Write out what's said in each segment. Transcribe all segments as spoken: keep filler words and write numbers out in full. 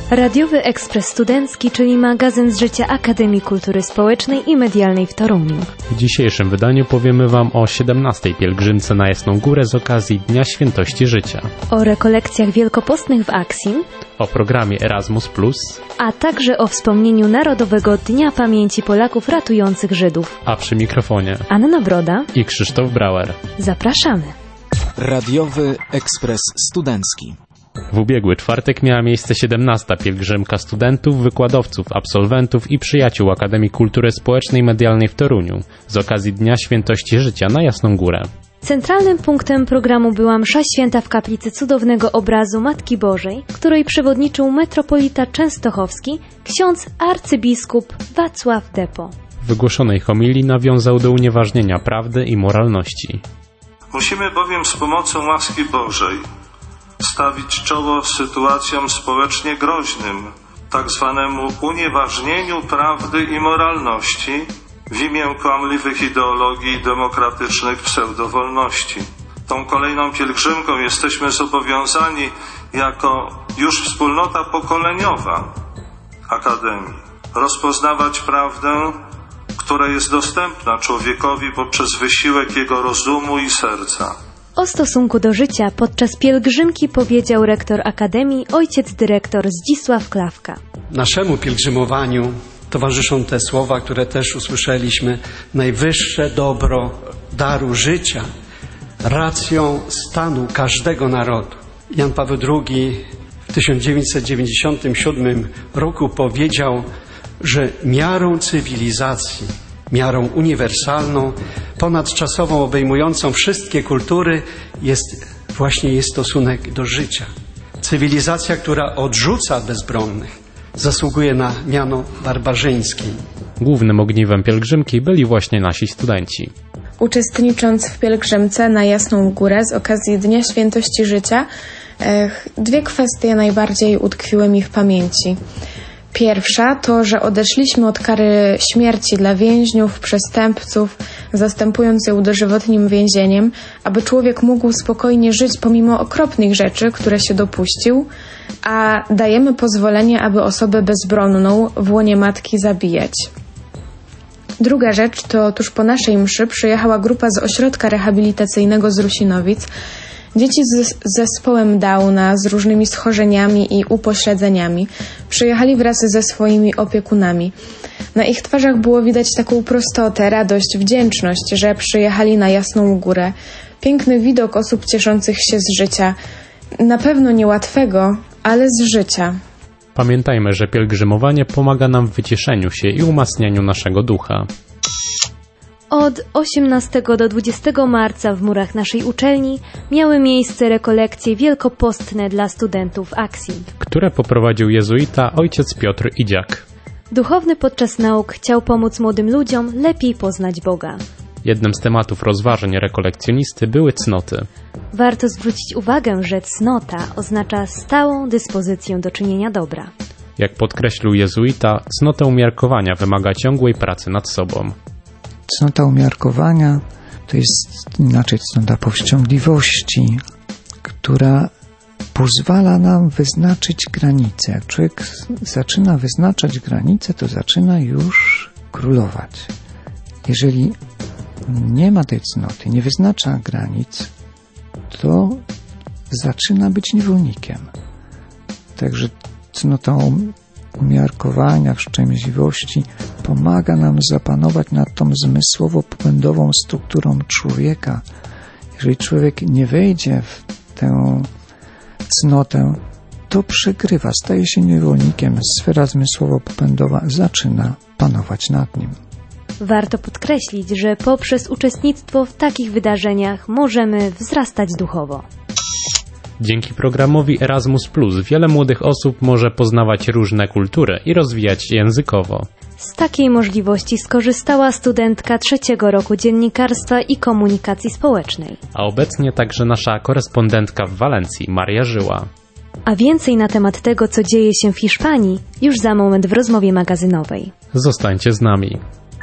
Radiowy Ekspres Studencki, czyli magazyn z życia Akademii Kultury Społecznej i Medialnej w Toruniu. W dzisiejszym wydaniu powiemy Wam o siedemnastej pielgrzymce na Jasną Górę z okazji Dnia Świętości Życia, O rekolekcjach wielkopostnych w Aksim, o programie Erasmus plus, a także o wspomnieniu Narodowego Dnia Pamięci Polaków ratujących Żydów. a przy mikrofonie Anna Broda i Krzysztof Brauer. Zapraszamy. Radiowy Ekspres Studencki. W ubiegły czwartek miała miejsce siedemnasta pielgrzymka studentów, wykładowców, absolwentów i przyjaciół Akademii Kultury Społecznej i Medialnej w Toruniu z okazji Dnia Świętości Życia na Jasną Górę. Centralnym punktem programu była msza święta w kaplicy Cudownego Obrazu Matki Bożej, której przewodniczył metropolita częstochowski, ksiądz arcybiskup Wacław Depo. W wygłoszonej homilii nawiązał do unieważnienia prawdy i moralności. Musimy bowiem z pomocą łaski Bożej stawić czoło sytuacjom społecznie groźnym, tak zwanemu unieważnieniu prawdy i moralności w imię kłamliwych ideologii i demokratycznych pseudowolności. Tą kolejną pielgrzymką jesteśmy zobowiązani jako już wspólnota pokoleniowa Akademii rozpoznawać prawdę, która jest dostępna człowiekowi poprzez wysiłek jego rozumu i serca. O stosunku do życia podczas pielgrzymki powiedział rektor Akademii, ojciec dyrektor Zdzisław Klawka. Naszemu pielgrzymowaniu towarzyszą te słowa, które też usłyszeliśmy: najwyższe dobro daru życia, racją stanu każdego narodu. Jan Paweł drugi w tysiąc dziewięćset dziewięćdziesiątym siódmym roku powiedział, że miarą cywilizacji, miarą uniwersalną, ponadczasową, obejmującą wszystkie kultury jest właśnie jej stosunek do życia. Cywilizacja, która odrzuca bezbronnych, zasługuje na miano barbarzyńskim. Głównym ogniwem pielgrzymki byli właśnie nasi studenci. Uczestnicząc w pielgrzymce na Jasną Górę z okazji Dnia Świętości Życia, dwie kwestie najbardziej utkwiły mi w pamięci. Pierwsza to, że odeszliśmy od kary śmierci dla więźniów, przestępców, zastępując ją dożywotnim więzieniem, aby człowiek mógł spokojnie żyć pomimo okropnych rzeczy, które się dopuścił, a dajemy pozwolenie, aby osobę bezbronną w łonie matki zabijać. Druga rzecz to tuż po naszej mszy przyjechała grupa z ośrodka rehabilitacyjnego z Rusinowic, dzieci z zespołem Downa, z różnymi schorzeniami i upośledzeniami. Przyjechali wraz ze swoimi opiekunami. Na ich twarzach było widać taką prostotę, radość, wdzięczność, że przyjechali na Jasną Górę. Piękny widok osób cieszących się z życia. Na pewno niełatwego, ale z życia. Pamiętajmy, że pielgrzymowanie pomaga nam w wyciszeniu się i umacnianiu naszego ducha. Od osiemnastego do dwudziestego marca w murach naszej uczelni miały miejsce rekolekcje wielkopostne dla studentów Aksim, które poprowadził jezuita ojciec Piotr Idziak. Duchowny podczas nauk chciał pomóc młodym ludziom lepiej poznać Boga. Jednym z tematów rozważań rekolekcjonisty były cnoty. Warto zwrócić uwagę, że cnota oznacza stałą dyspozycję do czynienia dobra. Jak podkreślił jezuita, cnota umiarkowania wymaga ciągłej pracy nad sobą. Cnota umiarkowania to jest inaczej cnota powściągliwości, która pozwala nam wyznaczyć granice. Jak człowiek zaczyna wyznaczać granice, to zaczyna już królować. Jeżeli nie ma tej cnoty, nie wyznacza granic, to zaczyna być niewolnikiem. Także cnota umiarkowania, wstrzemięźliwości pomaga nam zapanować nad tą zmysłowo-popędową strukturą człowieka. Jeżeli człowiek nie wejdzie w tę cnotę, to przegrywa, staje się niewolnikiem, sfera zmysłowo-popędowa zaczyna panować nad nim. Warto podkreślić, że poprzez uczestnictwo w takich wydarzeniach możemy wzrastać duchowo. Dzięki programowi Erasmus plus wiele młodych osób może poznawać różne kultury i rozwijać się językowo. Z takiej możliwości skorzystała studentka trzeciego roku dziennikarstwa i komunikacji społecznej. A obecnie także nasza korespondentka w Walencji, Maria Żyła. A więcej na temat tego, co dzieje się w Hiszpanii, już za moment w rozmowie magazynowej. Zostańcie z nami.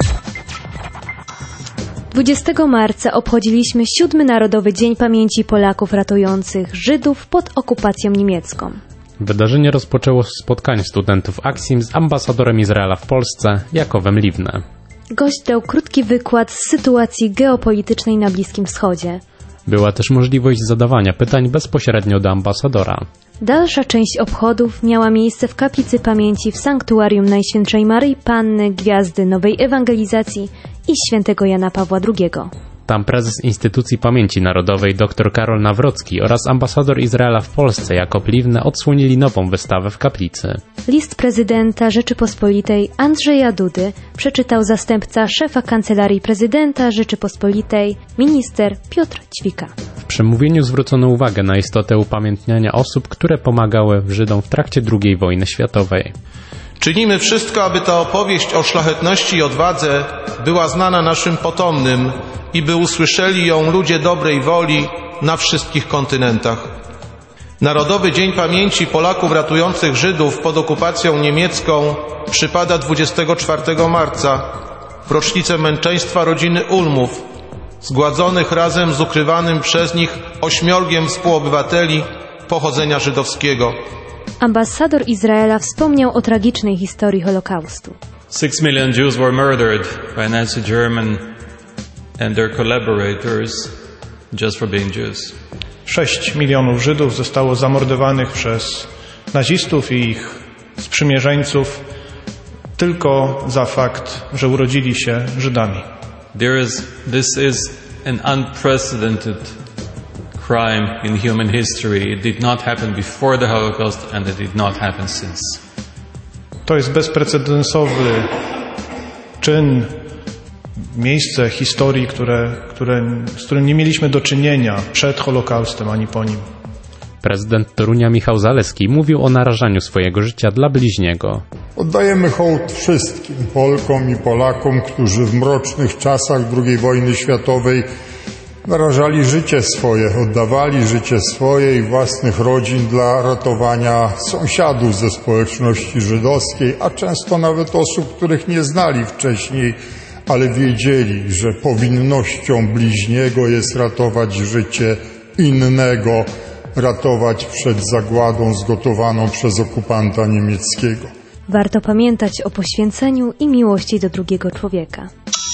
dwudziestego marca obchodziliśmy siódmy Narodowy Dzień Pamięci Polaków ratujących Żydów pod okupacją niemiecką. Wydarzenie rozpoczęło spotkanie studentów Aksim z ambasadorem Izraela w Polsce, Jakowem Livne. Gość dał krótki wykład z sytuacji geopolitycznej na Bliskim Wschodzie. Była też możliwość zadawania pytań bezpośrednio do ambasadora. Dalsza część obchodów miała miejsce w Kaplicy Pamięci w Sanktuarium Najświętszej Maryi Panny, Gwiazdy Nowej Ewangelizacji i świętego Jana Pawła drugiego. Tam prezes Instytucji Pamięci Narodowej dr Karol Nawrocki oraz ambasador Izraela w Polsce Jakov Livne odsłonili nową wystawę w kaplicy. List prezydenta Rzeczypospolitej Andrzeja Dudy przeczytał zastępca szefa Kancelarii Prezydenta Rzeczypospolitej, minister Piotr Ćwika. W przemówieniu zwrócono uwagę na istotę upamiętniania osób, które pomagały Żydom w trakcie drugiej wojny światowej. Czynimy wszystko, aby ta opowieść o szlachetności i odwadze była znana naszym potomnym i by usłyszeli ją ludzie dobrej woli na wszystkich kontynentach. Narodowy Dzień Pamięci Polaków ratujących Żydów pod okupacją niemiecką przypada dwudziestego czwartego marca, w rocznicę męczeństwa rodziny Ulmów, zgładzonych razem z ukrywanym przez nich ośmiorgiem współobywateli pochodzenia żydowskiego. Ambasador Izraela wspomniał o tragicznej historii Holokaustu. Six million Jews were murdered by Nazi Germany and their collaborators just for being Jews. Sześć milionów Żydów zostało zamordowanych przez nazistów i ich sprzymierzeńców tylko za fakt, że urodzili się Żydami. There is, this is an unprecedented crime in human history. It did not happen before the Holocaust and it did not happen since. To jest bezprecedensowy czyn, miejsce historii, które, które, z którym nie mieliśmy do czynienia przed Holokaustem ani po nim. Prezydent Torunia Michał Zaleski mówił o narażaniu swojego życia dla bliźniego. Oddajemy hołd wszystkim Polkom i Polakom, którzy w mrocznych czasach drugiej wojny światowej narażali życie swoje, oddawali życie swoje i własnych rodzin dla ratowania sąsiadów ze społeczności żydowskiej, a często nawet osób, których nie znali wcześniej, ale wiedzieli, że powinnością bliźniego jest ratować życie innego, ratować przed zagładą zgotowaną przez okupanta niemieckiego. Warto pamiętać o poświęceniu i miłości do drugiego człowieka.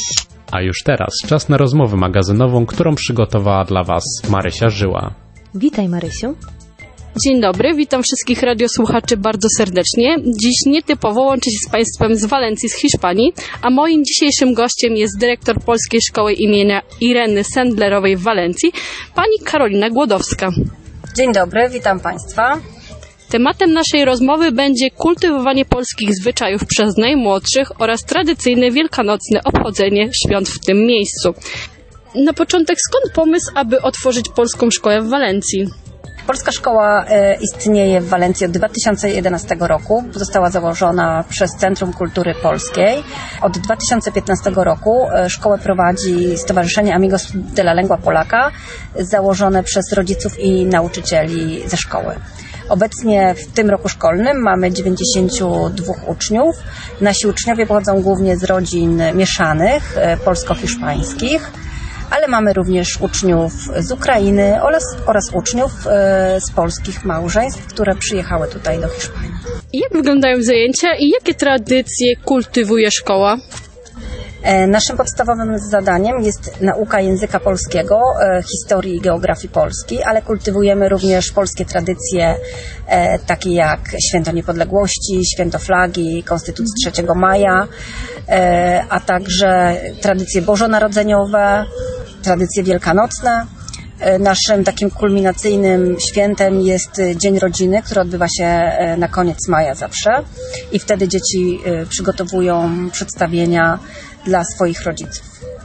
A już teraz czas na rozmowę magazynową, którą przygotowała dla Was Marysia Żyła. Witaj, Marysiu. Dzień dobry, witam wszystkich radiosłuchaczy bardzo serdecznie. Dziś nietypowo łączę się z Państwem z Walencji, z Hiszpanii, a moim dzisiejszym gościem jest dyrektor Polskiej Szkoły imienia Ireny Sendlerowej w Walencji, pani Karolina Głodowska. Dzień dobry, witam Państwa. Tematem naszej rozmowy będzie kultywowanie polskich zwyczajów przez najmłodszych oraz tradycyjne wielkanocne obchodzenie świąt w tym miejscu. Na początek, skąd pomysł, aby otworzyć polską szkołę w Walencji? Polska szkoła istnieje w Walencji od dwa tysiące jedenastego roku. Została założona przez Centrum Kultury Polskiej. Od dwa tysiące piętnastego roku szkołę prowadzi Stowarzyszenie Amigos de la Lengua Polaka, założone przez rodziców i nauczycieli ze szkoły. Obecnie w tym roku szkolnym mamy dziewięćdziesięciu dwóch uczniów. Nasi uczniowie pochodzą głównie z rodzin mieszanych, polsko-hiszpańskich, ale mamy również uczniów z Ukrainy oraz, oraz uczniów e, z polskich małżeństw, które przyjechały tutaj do Hiszpanii. Jak wyglądają zajęcia i jakie tradycje kultywuje szkoła? E, naszym podstawowym zadaniem jest nauka języka polskiego, e, historii i geografii Polski, ale kultywujemy również polskie tradycje, e, takie jak Święto Niepodległości, Święto Flagi, Konstytucji trzeciego maja, e, a także tradycje bożonarodzeniowe, tradycje wielkanocne. Naszym takim kulminacyjnym świętem jest Dzień Rodziny, który odbywa się na koniec maja zawsze i wtedy dzieci przygotowują przedstawienia dla swoich rodziców.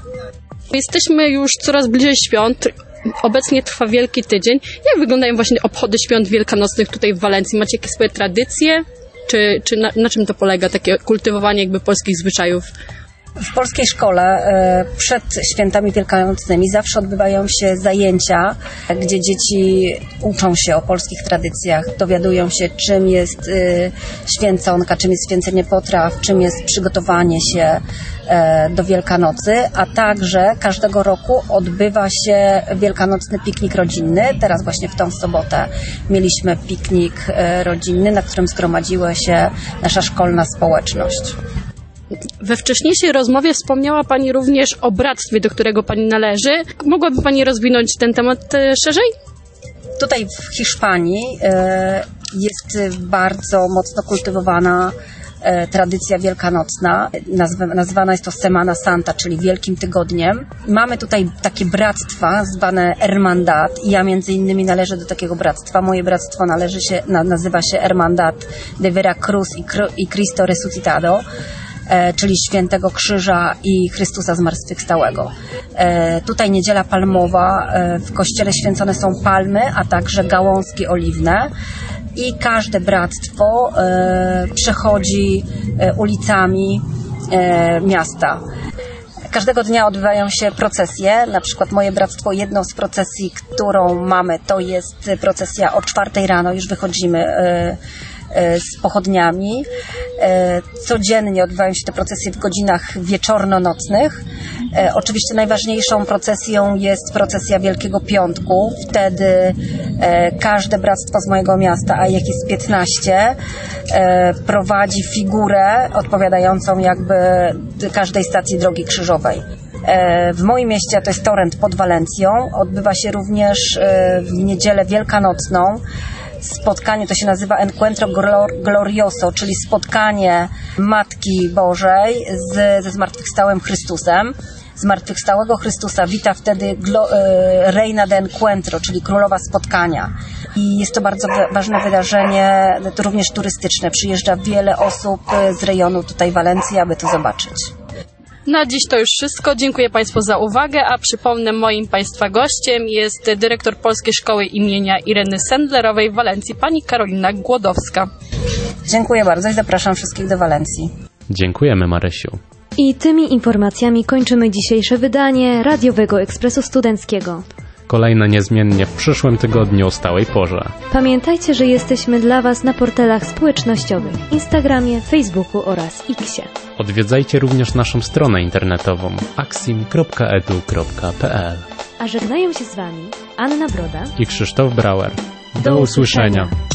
Jesteśmy już coraz bliżej świąt. Obecnie trwa Wielki Tydzień. Jak wyglądają właśnie obchody świąt wielkanocnych tutaj w Walencji? Macie jakieś swoje tradycje? Czy, czy na, na czym to polega, takie kultywowanie jakby polskich zwyczajów? W polskiej szkole przed świętami wielkanocnymi zawsze odbywają się zajęcia, gdzie dzieci uczą się o polskich tradycjach, dowiadują się, czym jest święconka, czym jest święcenie potraw, czym jest przygotowanie się do Wielkanocy, a także każdego roku odbywa się wielkanocny piknik rodzinny. Teraz właśnie w tą sobotę mieliśmy piknik rodzinny, na którym zgromadziła się nasza szkolna społeczność. We wcześniejszej rozmowie wspomniała Pani również o bractwie, do którego Pani należy. Mogłaby Pani rozwinąć ten temat szerzej? Tutaj w Hiszpanii jest bardzo mocno kultywowana tradycja wielkanocna. Nazwana jest to Semana Santa, czyli Wielkim Tygodniem. Mamy tutaj takie bractwa zwane Hermandad i ja między innymi należę do takiego bractwa. Moje bractwo należy się, nazywa się Hermandad de Veracruz i Cristo Resucitado, czyli Świętego Krzyża i Chrystusa Zmartwychwstałego. Tutaj Niedziela Palmowa, w kościele święcone są palmy, a także gałązki oliwne i każde bractwo przechodzi ulicami miasta. Każdego dnia odbywają się procesje, na przykład moje bractwo, jedną z procesji, którą mamy, to jest procesja o czwartej rano, już wychodzimy z pochodniami. Codziennie odbywają się te procesje w godzinach wieczorno-nocnych. Oczywiście najważniejszą procesją jest procesja Wielkiego Piątku. Wtedy każde bractwo z mojego miasta, a ich jest piętnaście, prowadzi figurę odpowiadającą jakby każdej stacji drogi krzyżowej. W moim mieście, to jest Torrent pod Walencją, odbywa się również w niedzielę wielkanocną spotkanie, to się nazywa Encuentro Glorioso, czyli spotkanie Matki Bożej z, ze Zmartwychwstałym Chrystusem. Zmartwychwstałego Chrystusa wita wtedy glo, e, Reina de Encuentro, czyli Królowa Spotkania. I jest to bardzo ważne wydarzenie, to również turystyczne. Przyjeżdża wiele osób z rejonu tutaj Walencji, aby to zobaczyć. Na dziś to już wszystko. Dziękuję Państwu za uwagę, a przypomnę, moim Państwa gościem jest dyrektor Polskiej Szkoły imienia Ireny Sendlerowej w Walencji, pani Karolina Głodowska. Dziękuję bardzo i zapraszam wszystkich do Walencji. Dziękujemy, Marysiu. I tymi informacjami kończymy dzisiejsze wydanie Radiowego Ekspresu Studenckiego. Kolejne niezmiennie w przyszłym tygodniu o stałej porze. Pamiętajcie, że jesteśmy dla Was na portalach społecznościowych, Instagramie, Facebooku oraz Xie. Odwiedzajcie również naszą stronę internetową aksim kropka edu kropka pe el. A żegnają się z Wami Anna Broda i Krzysztof Brauer. Do, Do usłyszenia. usłyszenia.